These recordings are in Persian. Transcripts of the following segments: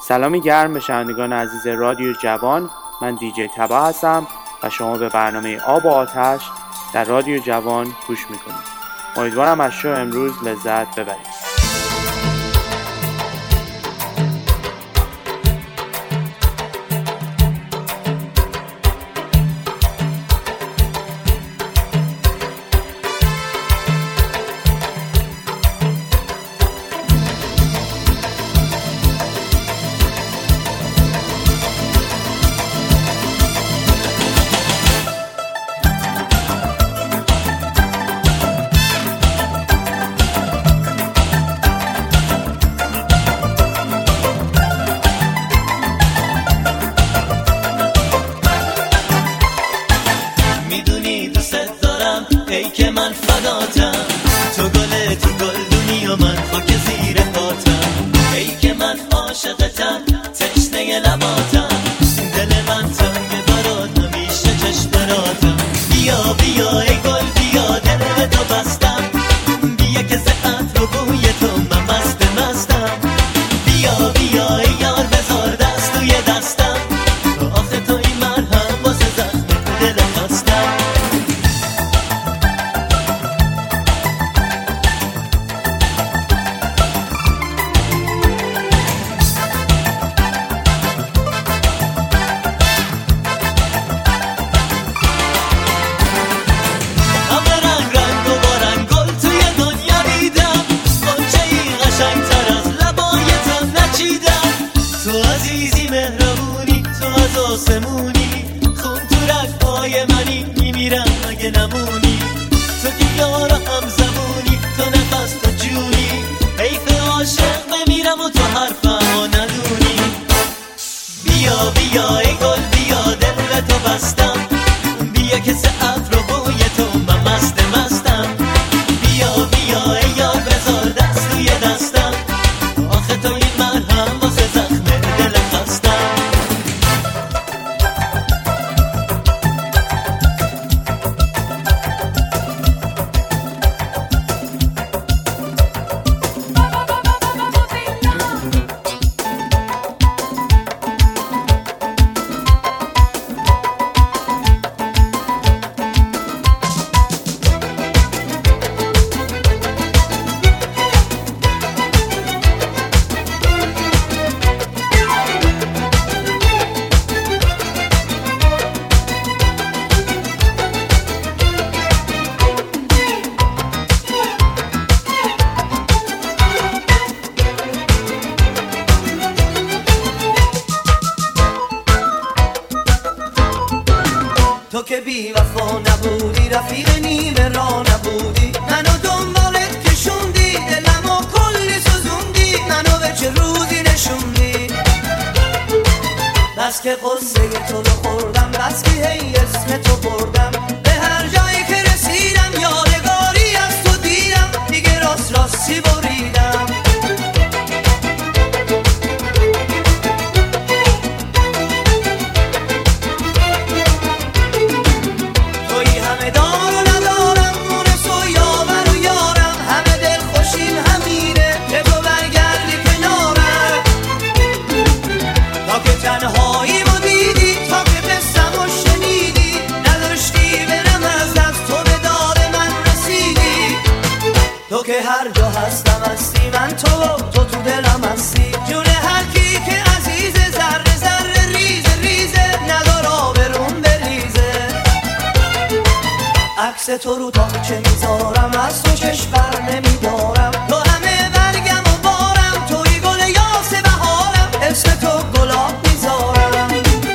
سلامی گرم به شنوندگان عزیز رادیو جوان. من دیجی تبا هستم و شما به برنامه آب و آتش در رادیو جوان گوش میکنید. امیدوارم از شو امروز لذت ببرید. تو رو تا چه میذارم از تو چشم بر نمیدارم تو همه برگم و بارم توی گل یاس بهارم اسم تو گلاب میذارم.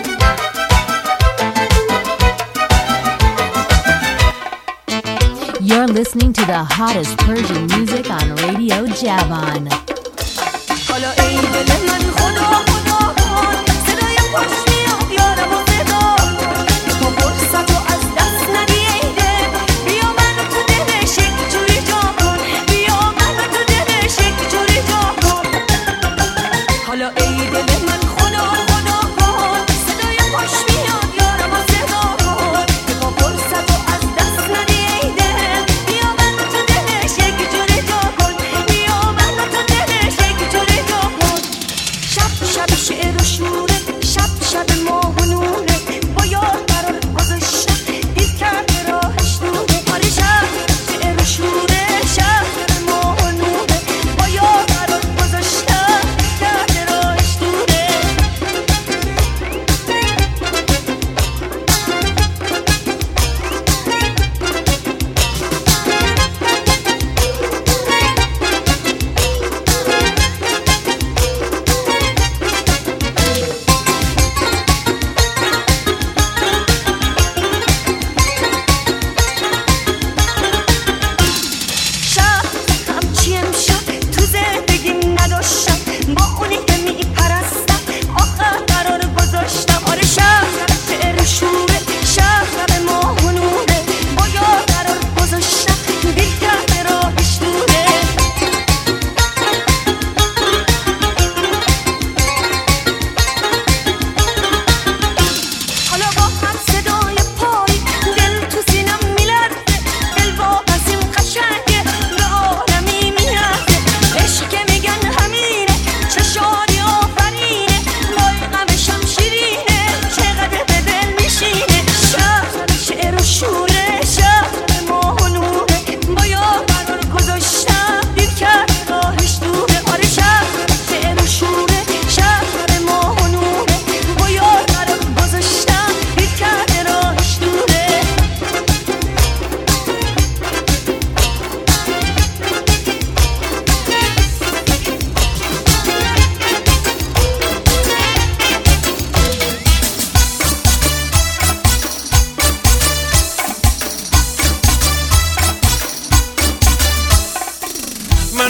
You're listening to the hottest Persian music on Radio Javan. حالا ای دل من خدا خدا کن صدای خوش میاد یارم و صدا تو فرصت و از دست ندی ای دل بیا منو تو دلش یک جوری جا کن بیا منو تو دلش یک جوری جا کن. حالا ای دل من خدا خدا کن صدای خوش میاد یارم و صدا کن تو فرصت و از دست ندی ای دل بیا منو تو دلش یک جوری جا کن بیا منو تو دلش یک جوری جا کن. شب شب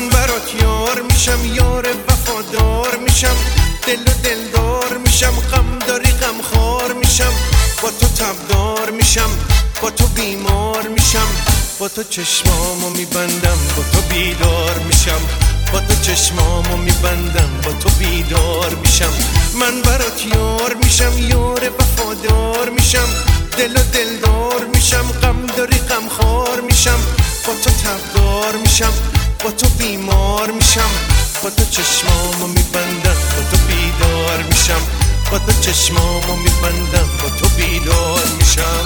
من برات یار میشم، یار وفادار میشم، دل و دلدار میشم، غم داری غم خار میشم، با تو تبدار میشم، با تو بیمار میشم، با تو چشمامو میبندم، با تو بیدار میشم، با تو چشمامو میبندم، با تو بیدار میشم. من برات یار میشم، یار وفادار میشم، دل و دلدار میشم، غم داری غم خار میشم، با تو تبدار میشم، با تو بیمار میشم، با تو چشمامو میبندم، با تو بیدار میشم، با تو چشمامو میبندم، با تو بیدار میشم.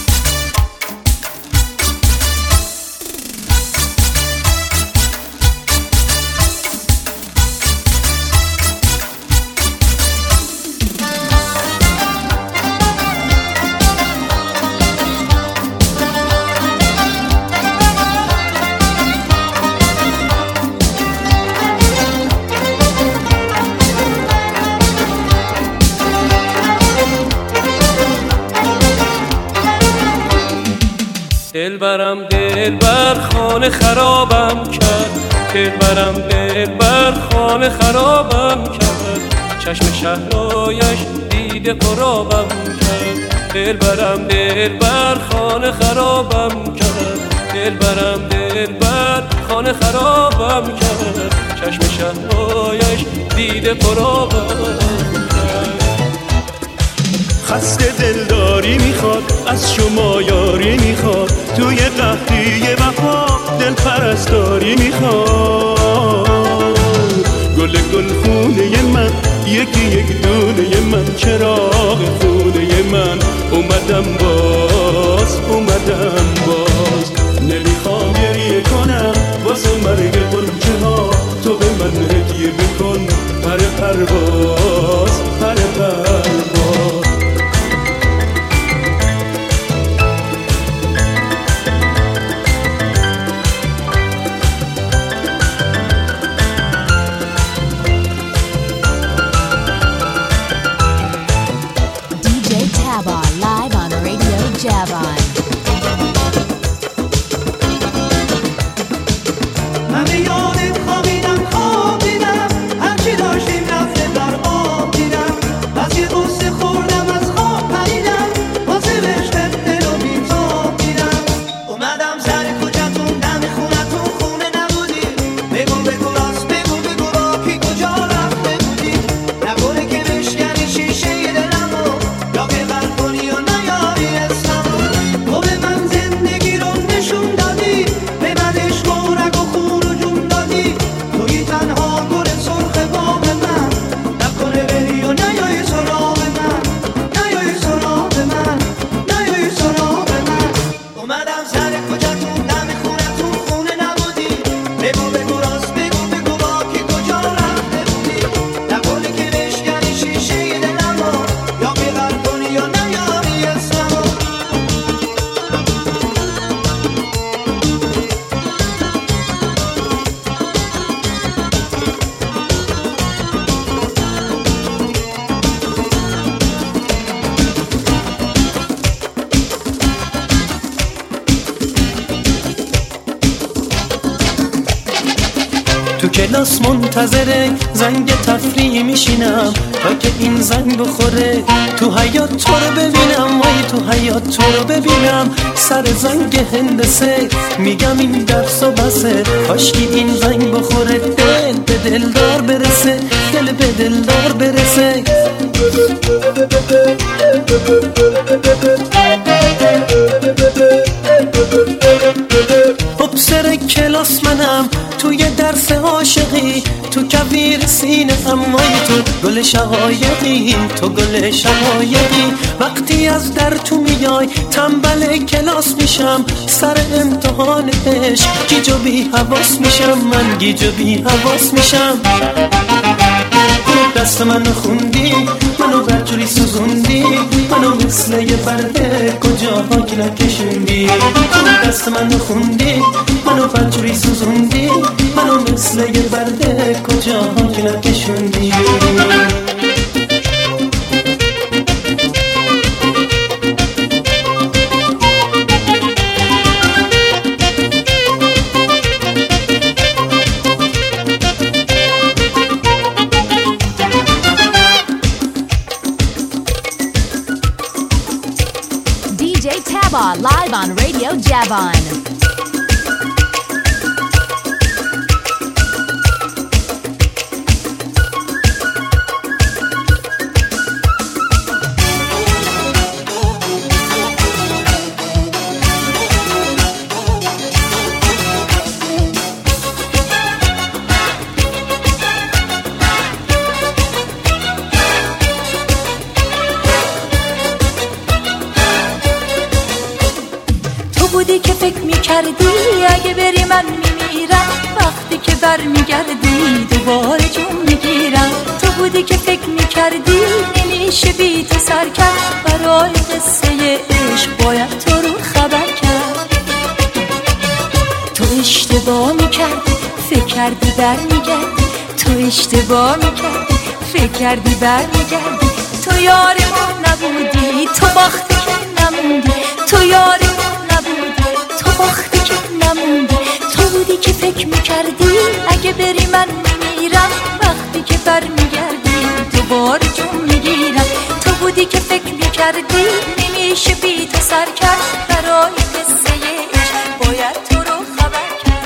دلبرم دلبر خانه خرابم کرد، دلبرم دلبر خانه خرابم کرد، چشم شهرایش دیده قرابم کرد. دلبرم دلبر خانه خرابم کرد، دلبرم دلبر خانه خرابم کرد، چشم شهرایش دیده قرابم کرد. خسته دلداری میخواد، از شما یاری میخواد، توی قحطی وفا دل پرستاری میخواد. گل خونه من، یکی یک دونه من، چراغ خونه من، اومدم باز نمیخوام گریه کنم واسه مرگ قنچه ها، تو به من هدیه بکن پر پرواز. Live on Radio Javon. تو کلاس منتظره زنگ تفریح میشینم تا که این زنگ بخوره، تو حیاط تو رو ببینم، وای تو حیاط تو رو ببینم، سر زنگ هندسه میگم این درس و بسه، کاشکی این زنگ بخوره، دل به دلدار برسه، دل به دلدار برسه. سر کلاس منم توی درس عاشقی، تو کویر سینه امای تو گل شقایقی، تو گل شقایقی. وقتی از در تو میای تنبل کلاس میشم، سر امتحان عشق گیج و بی حواس میشم، من گیج و بی حواس میشم. دست منو خوندی، منو برجوری سوزوندی، منو مثل یه برده کجا پاک نکشوندی. دست منو خوندی، منو برجوری سوزوندی، منو مثل یه برده کجا پاک نکشوندی. live on Radio Javan. بودی که فکر میکردی اگه بری من میمیرم، وقتی که برمیگردی دوباره جون میگیرم. تو بودی که فکر میکردی نمیشه بی تو سر کرد، برای قصه عشق باید تو رو خبر کرد. تو اشتباه میکردی فکر کردی برمیگردی، تو اشتباه میکردی فکر کردی برمیگردی. تو یار ما نبودی، تو باختی که نموندی، تو یار ما نبودی، تو باختی که نموندی. تو بودی که فکر میکردی اگه بری من میمیرم، وقتی که برمیگردی دوباره جون میگیرم. تو بودی که فکر میکردی نمیشه بی تو سر کرد، برای قصه عشق باید تو رو خبر کرد.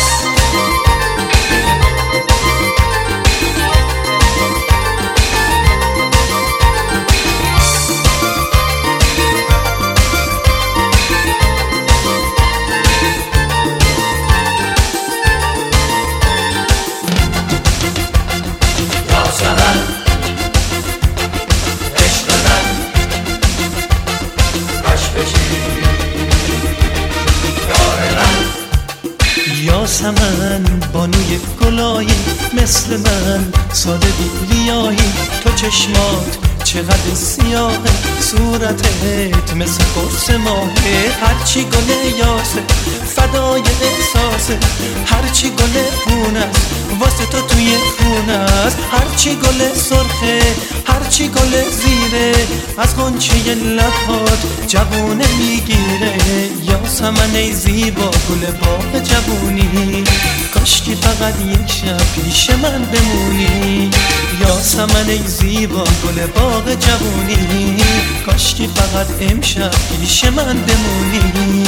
یاسمن بانوی گلایی مثل من ساده بی ریایی. تو چشمات چقدر سیاهه، صورتت مثل قرص ماهه. هرچی گل یاسه فدای احساسه، هرچی گل خونست واسه تو توی خونست. هرچی گل سرخه هرچی گل زیره، از غنچه لبات جوونه میگیره. یاسمن ای زیبا گل باغ جوونی، کاشکی فقط یک شب پیش من بمونی. یاسمن ای زیبا گل باغ جوونی، کاشکی فقط امشب پیش من بمونی.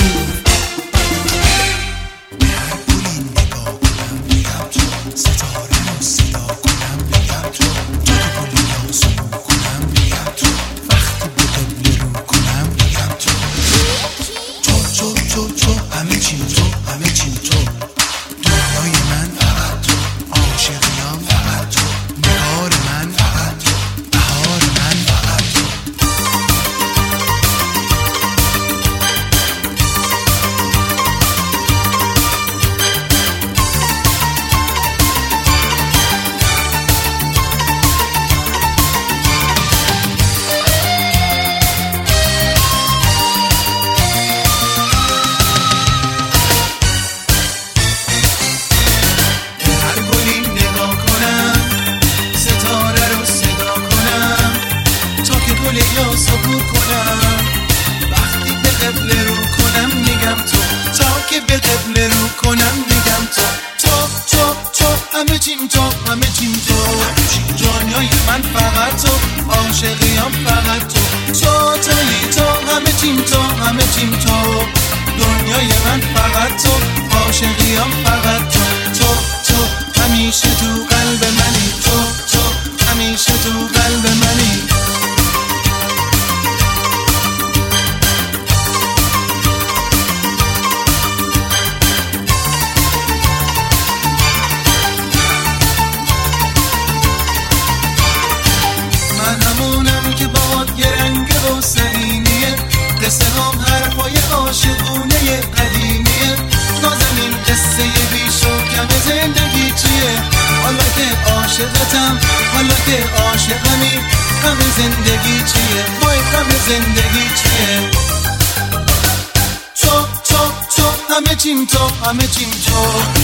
همه چیم تو،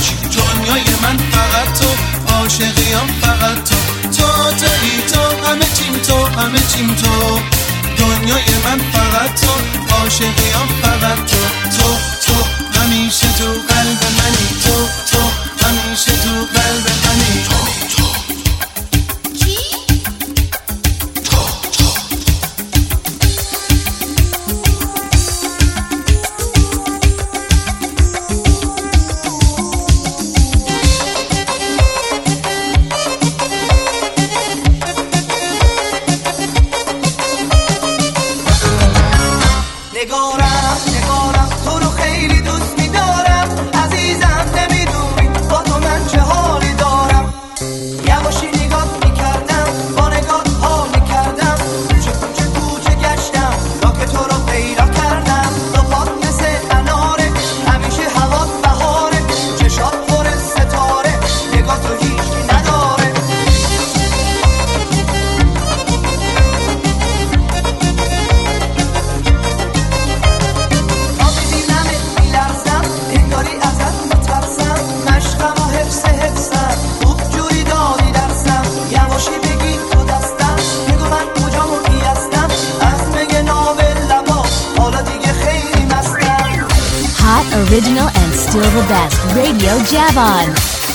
دنیای من فقط تو، عاشقیام فقط تو. تو تویی تو، همه چیم تو، همه چیم تو، دنیای من فقط تو، عاشقیام فقط تو. تو همیشه تو قلب منی، تو همیشه تو قلب منی. still the best. Radio Javon.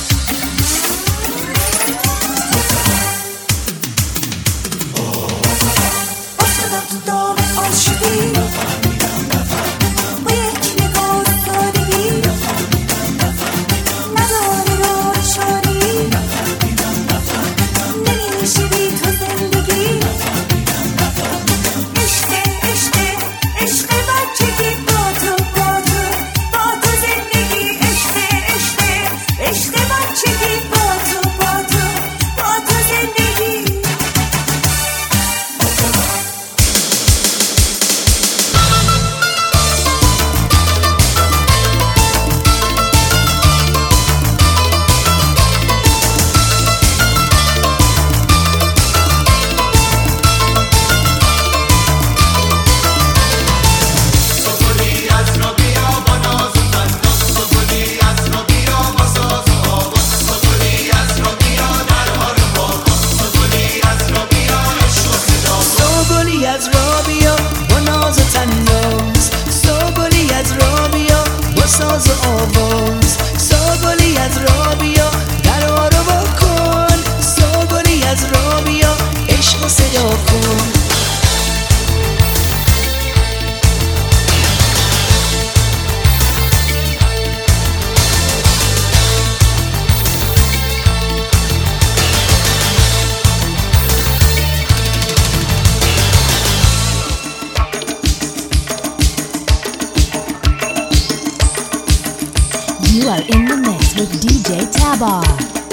You are in the mix with DJ Tabar.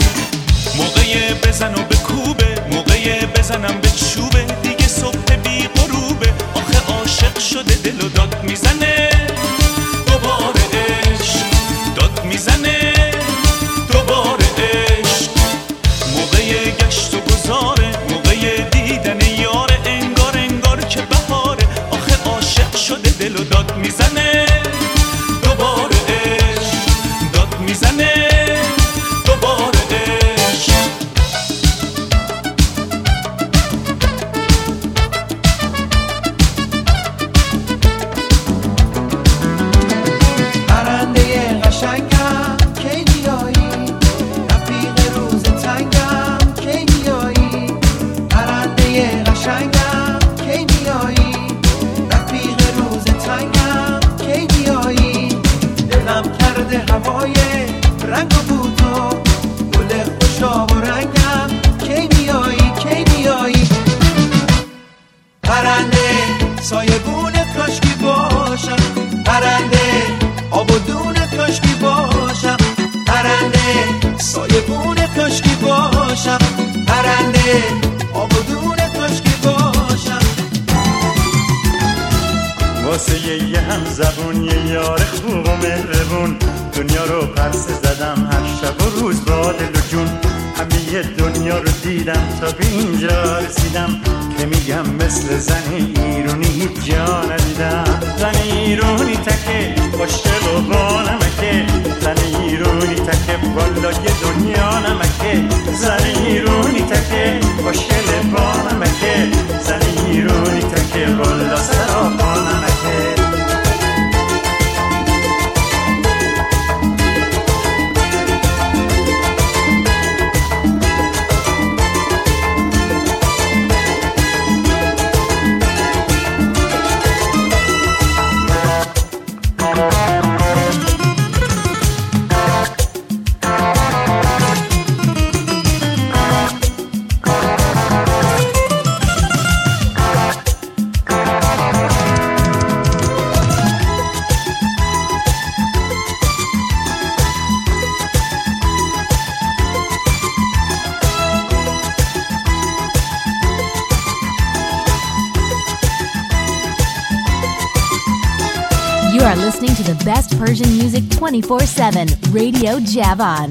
موقع بزن و بکوبه، موقع بزنم به چوبه، دیگه صبح بی غروبه، آخه عاشق شده دل و داد میزنه، دوباره عشق داد میزنه، دوباره عشق. موقع گشت و گذاره، موقع دیدن یاره، انگار انگار که بهاره، آخه عاشق شده دل و داد میزنه، دوباره عشق داد میزنه، دوباره عشق. پرنده قشنگم کی میایی، رفیق روز تنگم کی میایی، پرنده قشنگم کی میایی، رفیق روز تنگم کی میایی. دلم کرده هوای رنگ و بوتو، گل خوشاب و رنگم کی میایی، کی میایی. پرنده سایبون کاشکی باشم، پرنده آب و دون کاشکی باشم، پرنده سایبون کاشکی باشم، پرنده آب و دون کاشکی باشم. واسه یه هم زبون، یه یار خوب و مهربون، دنیا رو پرسه زدم هر شب و روز با دل و جون. همه دنیا رو دیدم تا به اینجا رسیدم، که میگم مثل زن ایرونی هیچ جا ندیدم. زن ایرونی تکه خوشگل و با نمکه، زن ایرونی تکه والا یه دنیا نمکه، زن ایرونی تکه خوشگل با نمکه، زن ایرونی تکه والا سراپا نمکه. You are listening to the best Persian music 24/7. Radio Javon.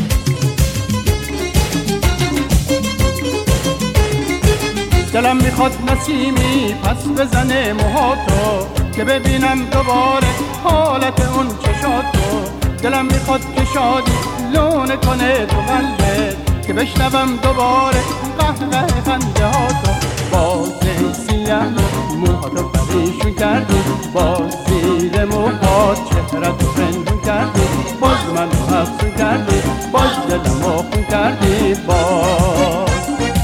دلم میخواد نسیمی پس بزنه موهاتو، که ببینم دوباره حالت اون چشاتو. دلم میخواد که شادی لونه کنه تو قلبت، که بشنوم دوباره قهقه خنده ها تو. باز سیه موهاتو پریشون کردی، باز زیر موهات چهره‌تو پنهون کردی، باز منو افسون کردی، باز دلمو خون کردی. باز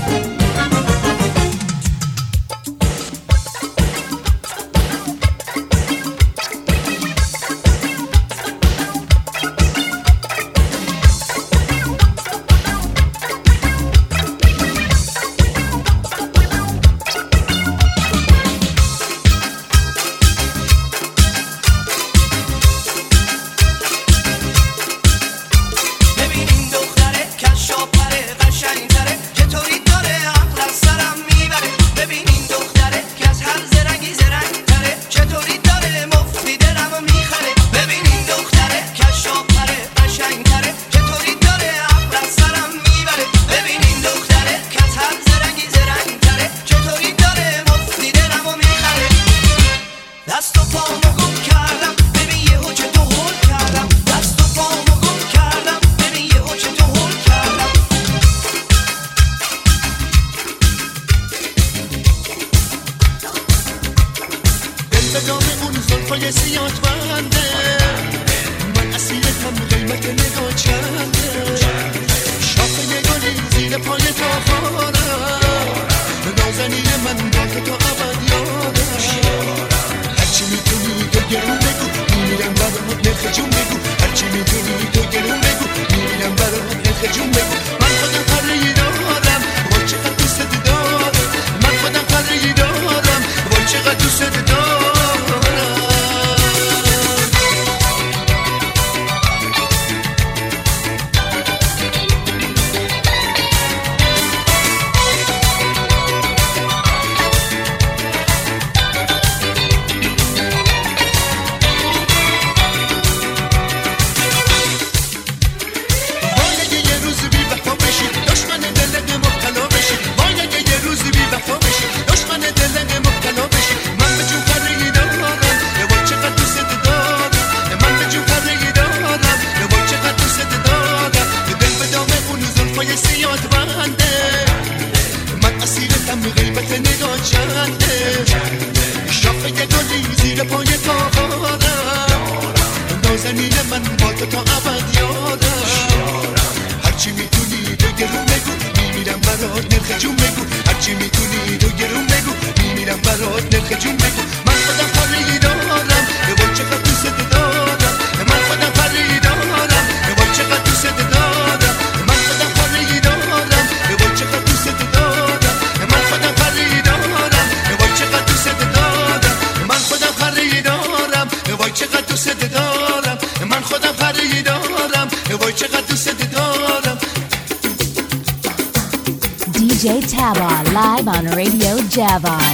DJ Taba live on Radio Javon.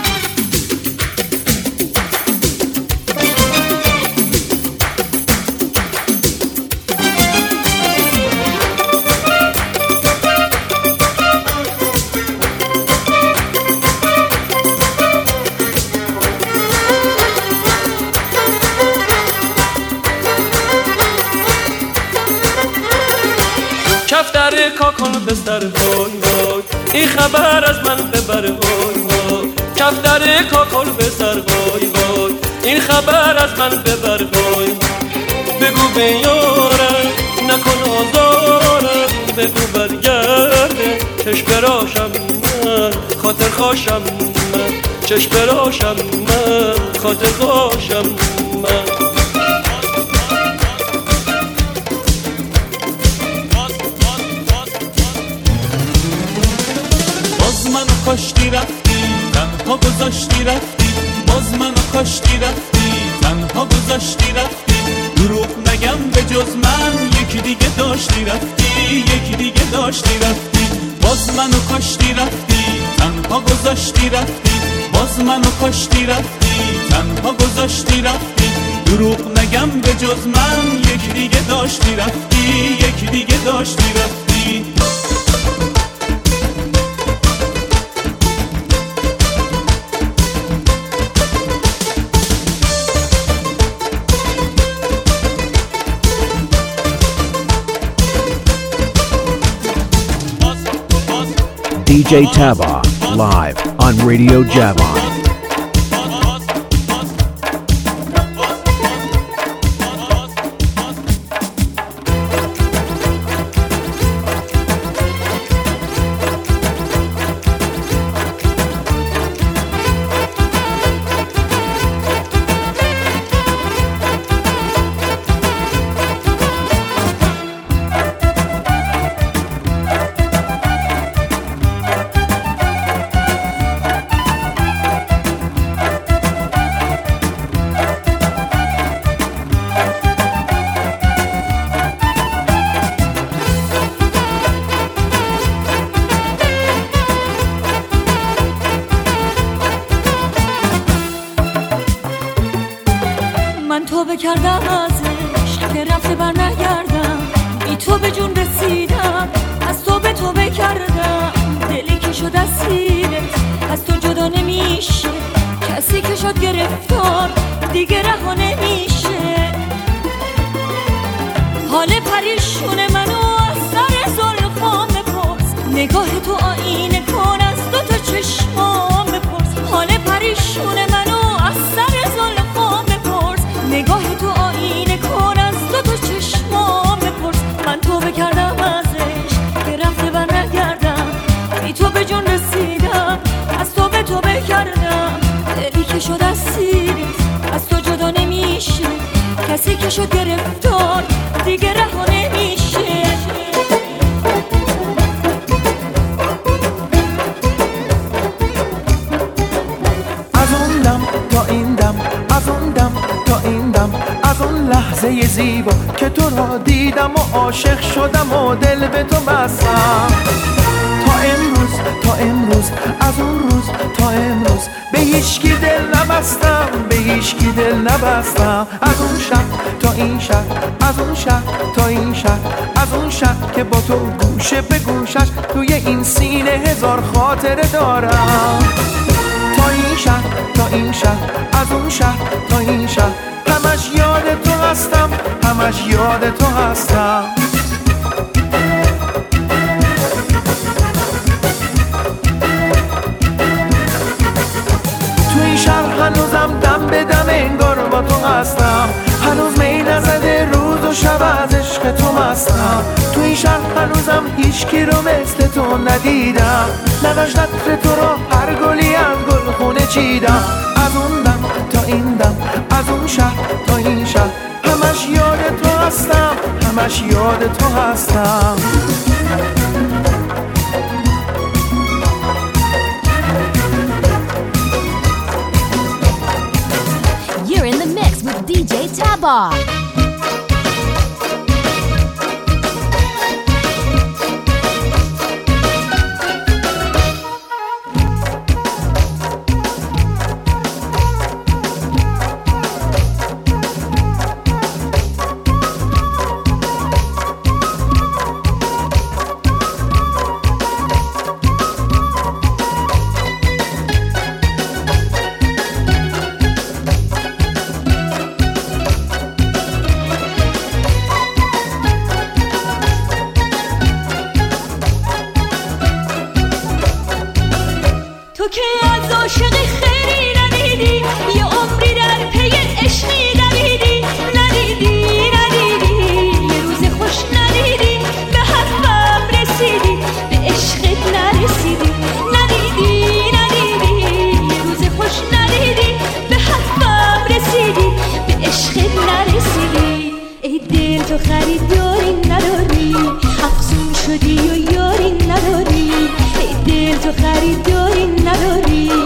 کفتر کاکل بستر وای وای این خبر از من ببر وای وای کفتر کاکل بستر وای وای این خبر از من ببر وای بگو به یارم نکن آزارم بگو برگرده چشم براشم من خاطر خوشم من چشم براشم من خاطر خوشم من کاشتی رفتی تنها گذاشتی رفتی باز منو کاشتی رفتی تنها گذاشتی رفتی دروغ نگم به جز من یکی دیگه داشتی رفتی یکی دیگه داشتی رفتی باز منو کاشتی رفتی تنها گذاشتی رفتی باز منو کاشتی رفتی تنها گذاشتی رفتی دروغ نگم به جز من یکی دیگه داشتی رفتی یکی دیگه داشتی رفتی DJ Taba, live on Radio Javon. توبه کردم ازش که رفته بر نگردم، بی تو به جون رسیدم، از تو به توبه کردم. دلی که شد اسیرت از تو جدا نمیشه، کسی که شد گرفتار دیگه رها نمیشه. حال پریشون منو از سر زلفام بپرس، نگاه تو آینه کن از دو تا چشمام بپرس. حال پریشون منو از سر زلفام بپرس، نگاه تو آینه کن از دو تا چشمام بپرس. من توبه کردم ازش که رفته بر نگردم، بی تو به جون رسیدم، از تو به توبه کردم. دلی که شد اسیرت از تو جدا نمیشه، کسی که شد گرفتار دیگه رها نمیشه. از اون دم تا این دم، از اون دم تا این دم، از اون لحظه زیبا که تو را دیدم و عاشق شدم و دل به تو بستم. تا امروز، تا امروز، از اون روز تا امروز به هیچکی دل نبستم، به هیچکی دل نبستم. از اون شب تا این شب، از اون شب تا این شب، از اون شب که با تو گوشه به گوشش توی این سینه هزار خاطره دارم. تا این شب تا این شب، از اون شب تا این شب، همش یاد تو هستم، همش یاد تو هستم. تو این شهر هنوزم دم به دم انگار با تو هستم، هنوز می نزده روز و شب از عشق تو مستم. تو این شهر هنوزم هیچکی رو مثل تو ندیدم، نداشت عطر تو رو هر گلی از گلخونه چیدم. از اون دم تا این دم، از اون شهر تا این شهر، همش یاد تو هستم، همش یاد تو هستم. You're in the mix with DJ Taba. خریداری نداری،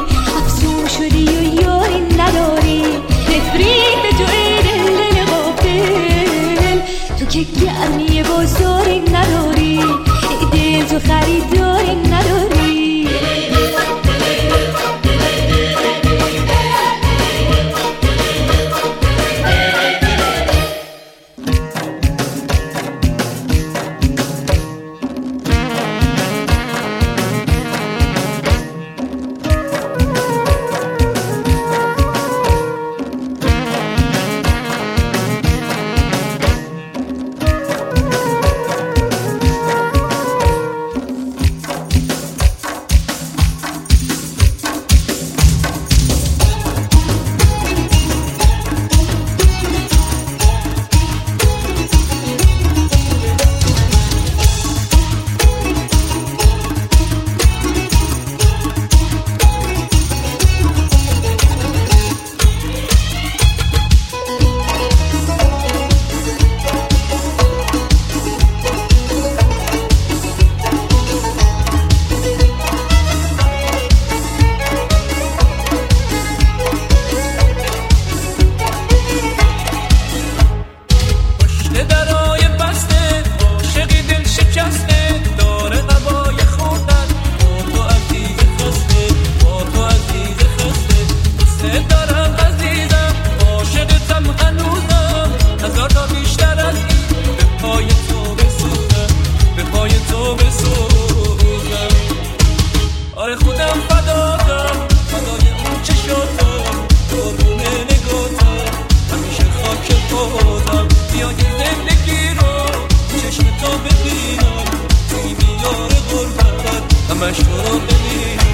همش تو رو ببینم.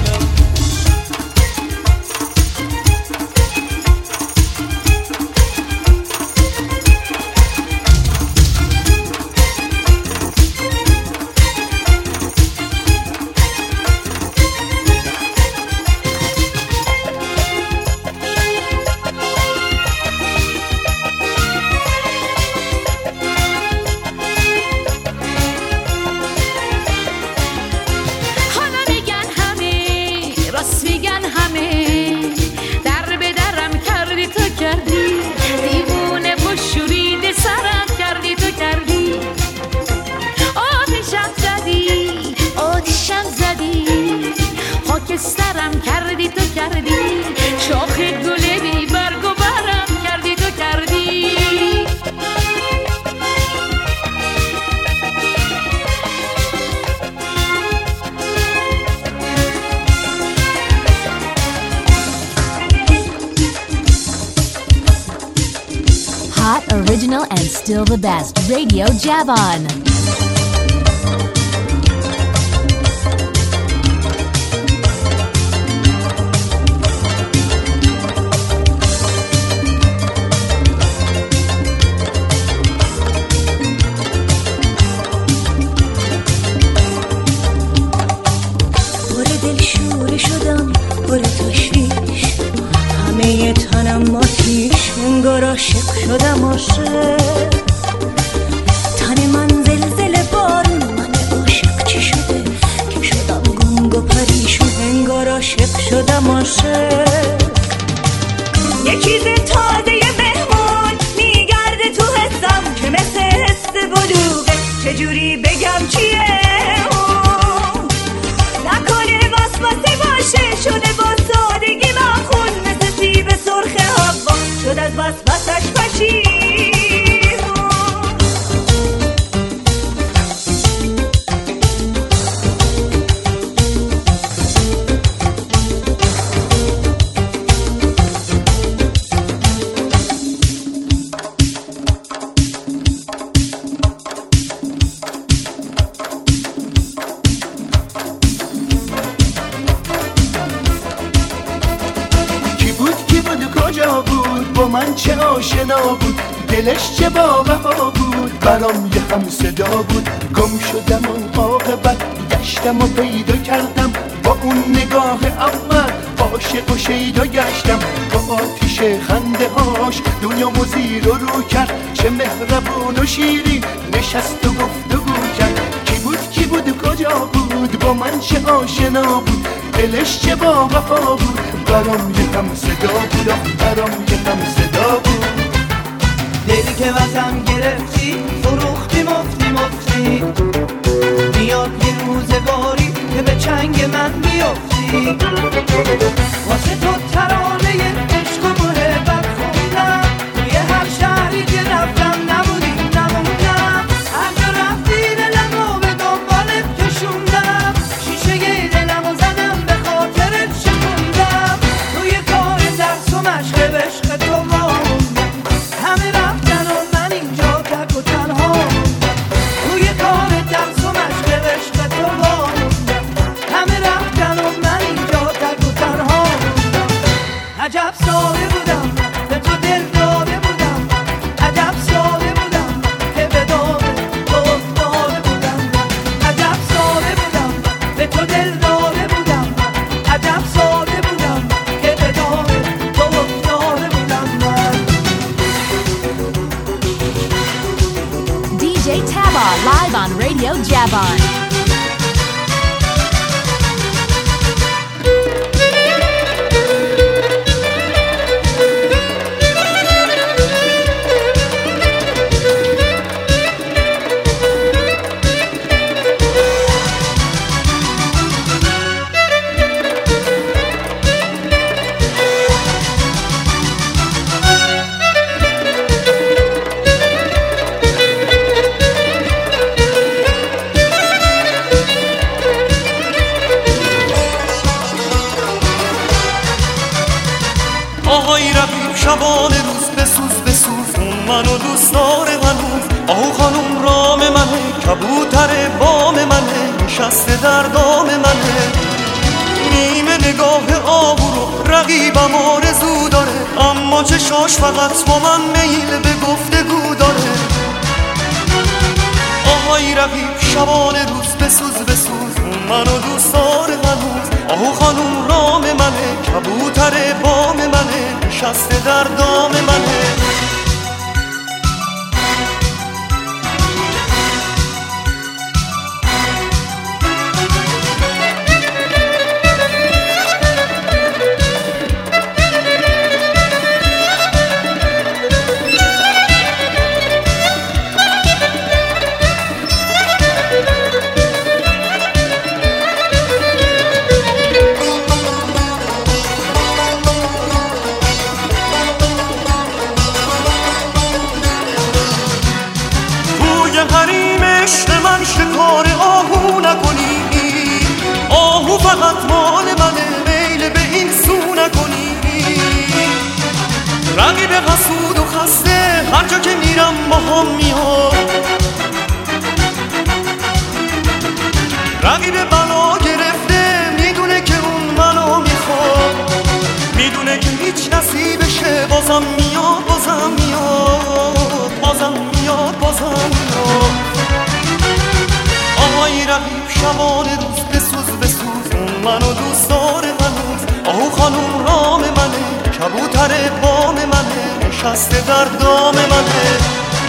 سرم کردی تو کردی، شاخ گل بی برگ و برم کردی تو کردی. Hot, original, and still the best. Radio Javon. انگار عاشق شدم عاشق، تن من زلزله بارون، من عاشق چی شده که شدم گنگ و پریشون، انگار عاشق شدم عاشق. یه چیز تازه مهمان میگرده تو حسم که مثل حس بلوغه، چجوری بگم چیه نکنه واسواسه باشه، شده با سادگی مخون مثل سیب سرخ هوا، شد از وسوسش پشیمون. من چه آشنا بود، دلش چه با وفا بود، برام یه هم صدا بود. گم شدم اون عاقبت، گشتم و پیدا کردم، با اون نگاه اول عاشق و شیدا گشتم. با آتیش خنده هاش دنیامو زیر و رو کرد، چه مهربون و شیرین نشست و گفتگو کرد. کی بود و کجا بود، با من چه آشنا بود، دلش چه با وفا بود، برام یه هم صدا بود، برام یه هم صدا بود. دلی که واسم گرفتی فروختی مفتی، میاد یه روزگاری که به چنگ من بیفتی. واسه تو ترانه عشق و محبت خوندم، توی هر شهری که رفتم نبودی نموندم. هر جا رفتی دلمو به دنبالت کشوندم، شیشه دلمو زدم به خاطرت شکوندم. توی کار درس و مشق عشق تو موندم، همه رفتن و من اینجا تک و تنها موندم. توی کار درس و مشق عشق تو موندم، همه رفتن و من اینجا تک و تنها موندم. عجب ساده بودم به تو دل داده بودم، عجب ساده بودم که به دام تو افتاده بودم. عجب ساده بودم به تو دل داده بودم، عجب ساده بودم که به دام تو افتاده بودم من. DJ Taba live on Radio Javon. آهای رفیق شبان روز بسوز اون منو دوست داره هنوز. آهو خانوم رام منه، کبوتر بام منه، نشسته در دام منه. نگاه آهو رو رقیبم آرزو داره، اما چشاش فقط با من میل به گفتگو داره. آهای رقیب شبانه روز بسوز بسوز، منو دوست داره هنوز. آهو خانوم رام منه، کبوتر بام منه، نشسته در دام منه. شکار آهو نکنی، آهو فقط مال منه، میل به این سو نکنی. رقیب حسود و خسته هر جا که میرم با هم میاد، رقیب بلا گرفته میدونه که اون منو میخواد، میدونه که هیچ نصیبشه، بازم میاد بازم میاد بازم میاد بازم میاد. آهای رقیب شبانه روز بسوز بسوز، منو دوست داره هنوز. آهو خانوم رام منه، کبوتر بام منه، نشسته در دام منه.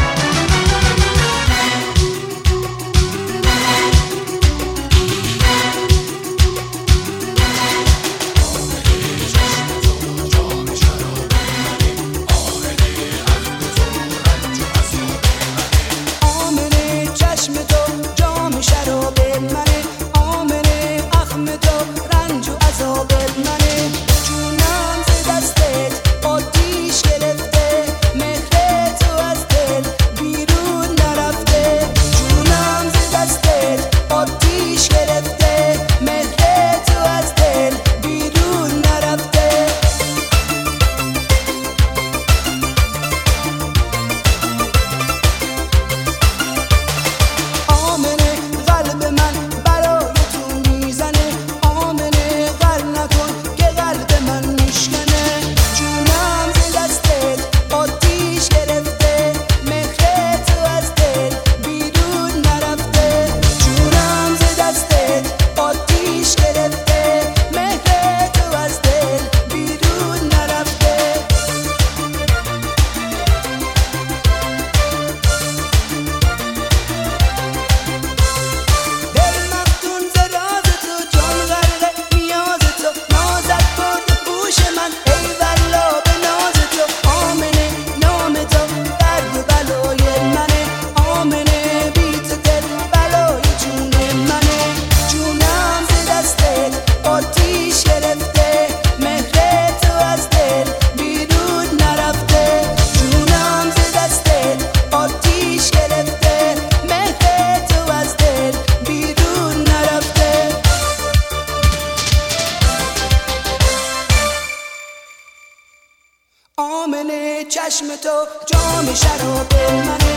آمنه چشم تو جام شراب منه،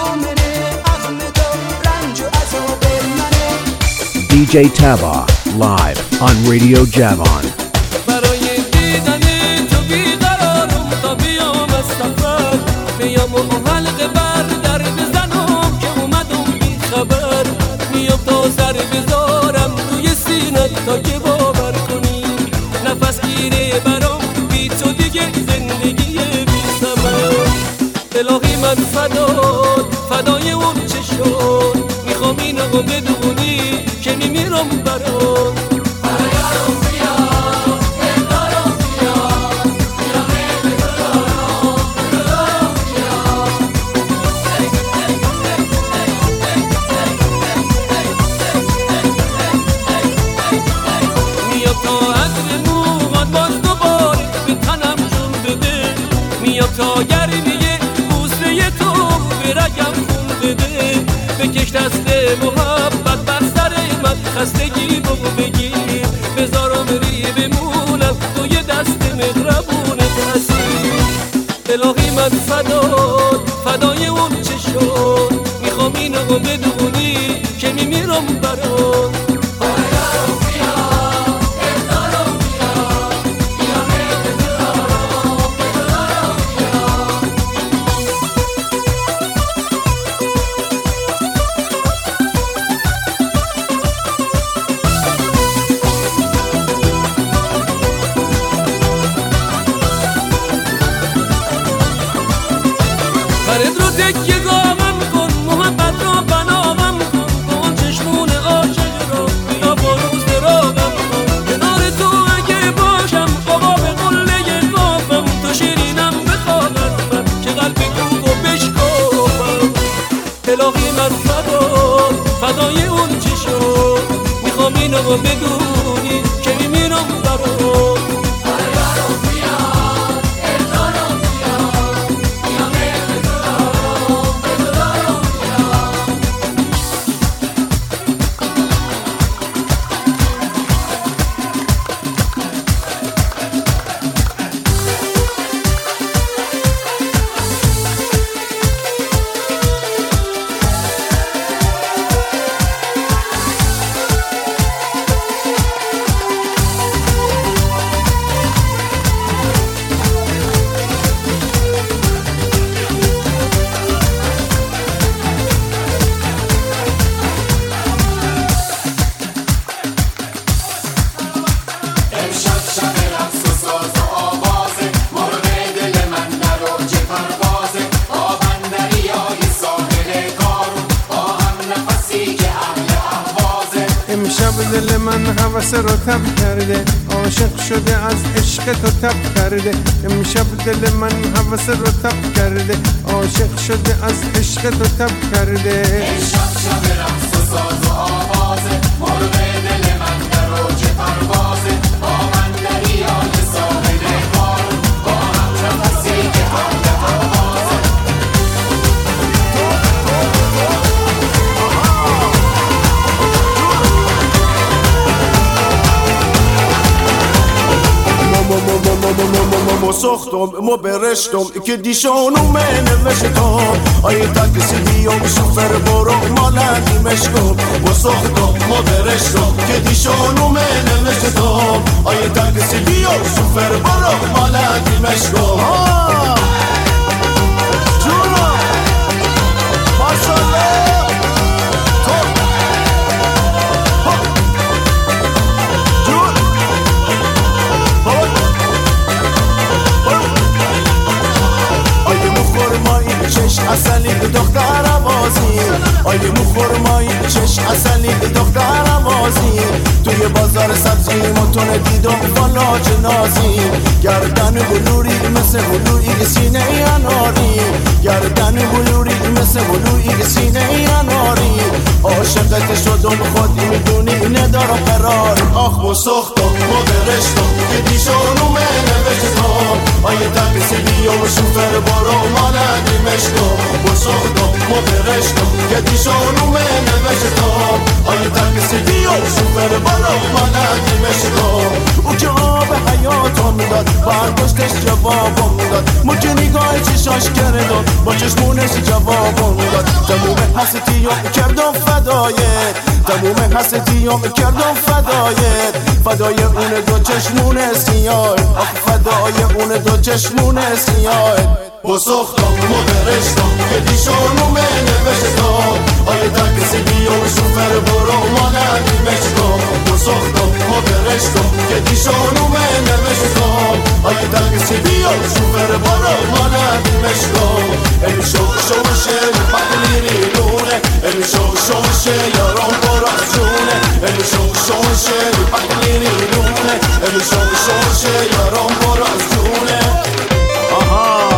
آمنه اخم تو رنج و عذاب منه. DJ Taba live on Radio Javon. برای دیدن تو بیقرارم تا بیام از سفر، بیام و حلقه بر در بزنم که اومدم بی خبر. میام تا سر بذارم روی سینت تا که باور کنی، نفس گیره برام بی تو دیگه زندگی بی ثمر. الهی من فدای اون چشم، میخوام اینو بدونی که میمیرم برات. تا گرمیه بوسه تو به رگم خون بده، بکش دست محبت بر سر من، خستگی بگو بگیر بذارم ری بمونم توی دست مهربونت هستی. الهی من فدای اون چشم، میخوام اینو بدونی که میمیرم برات. و بدونی که میمیرم برات. دل من هوس رو تب کرده، عاشق شده از عشق تو تب کرده. امشب دل من هوس رو تب کرده، عاشق شده از عشق تو تب کرده. امشب شب رقص و ساز و آوازه، مرغ دل من در اوج پروازه. با من دریای ساحل قارون، با هم نفسی که حمل پروازه. مو ساختم مو برشتم که دیشانو من نوشتم آیه تاکسی بیام شوفر برو مالکی مشکم. مو ساختم مو برشتم که دیشانو من نوشتم آیه تاکسی بیام شوفر برو مالکی مشکم. جونا ماشالله چش اصلی دختر بازی، آیه مو خرمایی چش اصلی دختر بازی. توی بازار سبزی متون دیدم فلاج نازی، گردن بلوری مثل بلوری سینه اناری، گردن بلوری مثل بلوری سینه اناری. عاشقت شدم خودی میدونی ندارم قرار. آخ مو ساختم مو برشتم که دیشانو من نوشتم آیه تاکسی بیام شوفر برو مالکی مشکم. مو ساختم مو برشتم که دیشانو من نوشتم آیه تاکسی بیام شوفر برو مالکی مشکم. او که آب حیاتم داد برداشتش جوابم داد، مو که نگاه چشاش کردم با چشمونش جوابم داد. تموم حسیتیام کردم فدایت، تموم حسیتیام کردم فدایت. فدای اون دو چشمون سیاه، آخ فدای اون دو چشمون سیاه. مو ساختم مو برشتم که دیشانو من نوشتم آیه تاکسی بیام شوفر برو مالکی مشکم. مو ساختم مو برشتم که دیشانو من نوشتم آیه تاکسی بیام شوفر برو مالکی مشکم. ای شوق شوشه بقلیری لونه، ای شوق شوشه یارم برات جونه. ای شوق شوشه بقلیری لونه، ای شوق شوشه یارم برات جونه. آها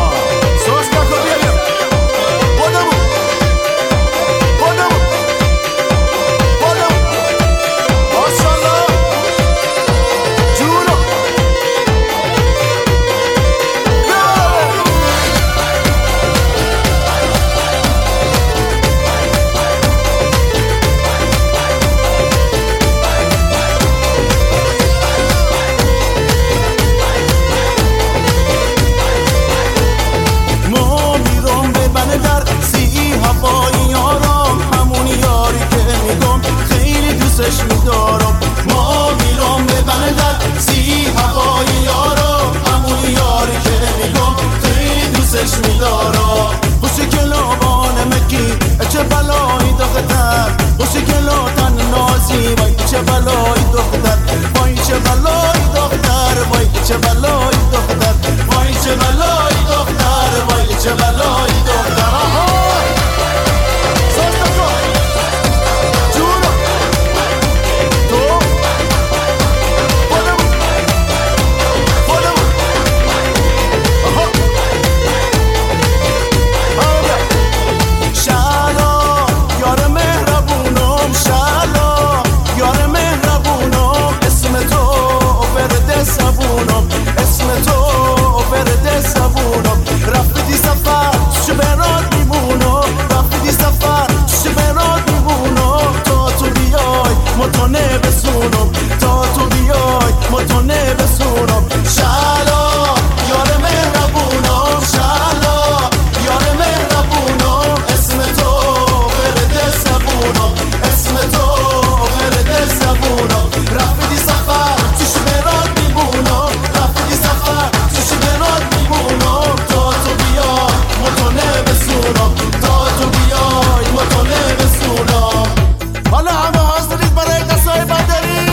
متونه بسونم تا تو بیای متونه بسونم شهلا یار مهربونم شهلا یار مهربونم اسم تو ورد زبونم اسم تو ورد زبونم رفتی سفر چش برات میبونم رفتی سفر چش برات میبونم تا تو بیای متونه بسونم تا تو بیای متونه بسونم حالا همه حاضرید برای قصای بدری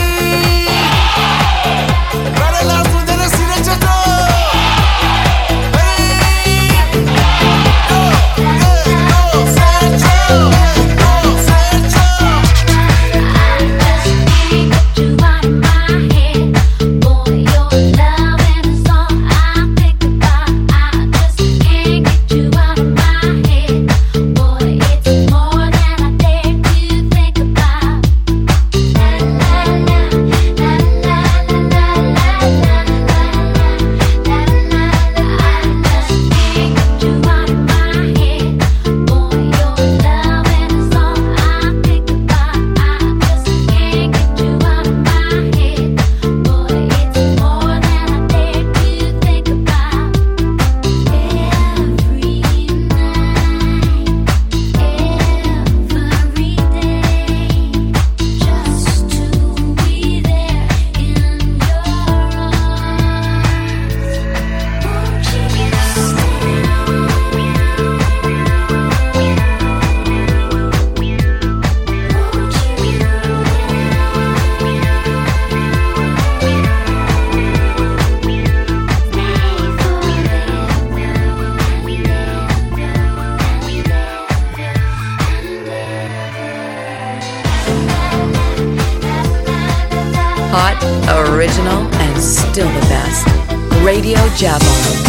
برای لرزوندن سینه چطور Hot, original, and still the best. Radio Javon.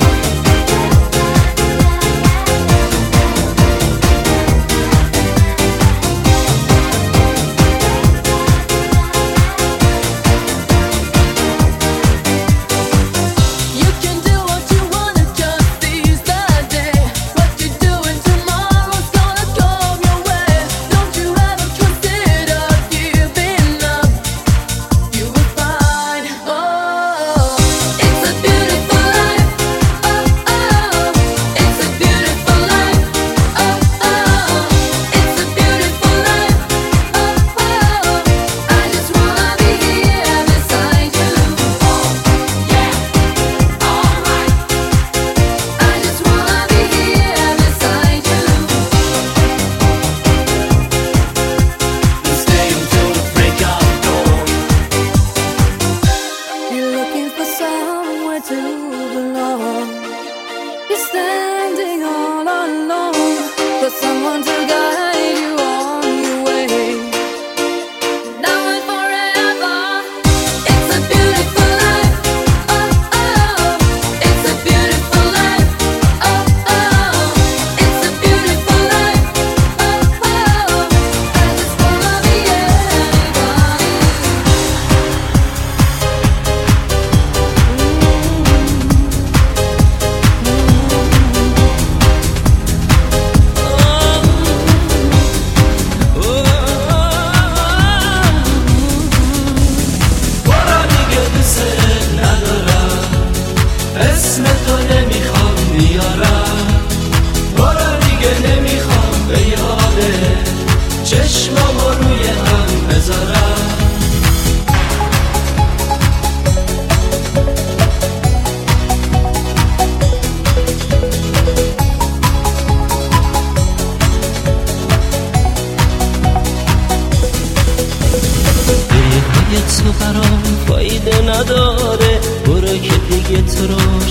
تو برام فایده نداره، برو که دیگه تو رو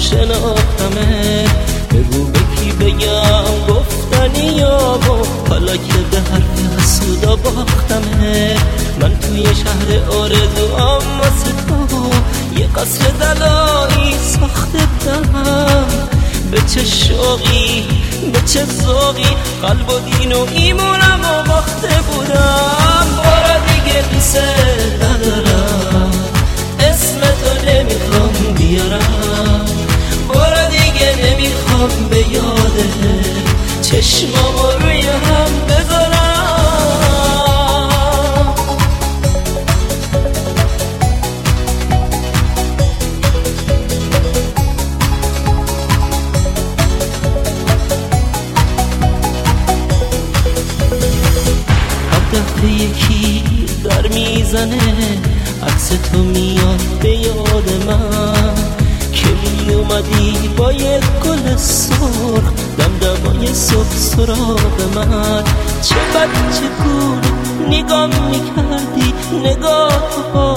شناختمه. بگو به کی بگم گفتنی یابو، حالا که به حرف حسودا باختمه. من توی شهر آرزوام واسه تو یه قصر دلایی ساخته بودم. به چه شوقی به چه ذوقی قلب و دین و ایمونم و باخته بودم. برو دیگه قصه ندارم، اسم تو نمیخوام بیارم. برو دیگه نمیخوام به یاده چشمامو روی هم بذارم. میزنه عکس تو میاد به یاد من که می اومدی با یک گل سرخ دمدمای صبح سراغ من چه بچه گونه نگاه میکردی نگاه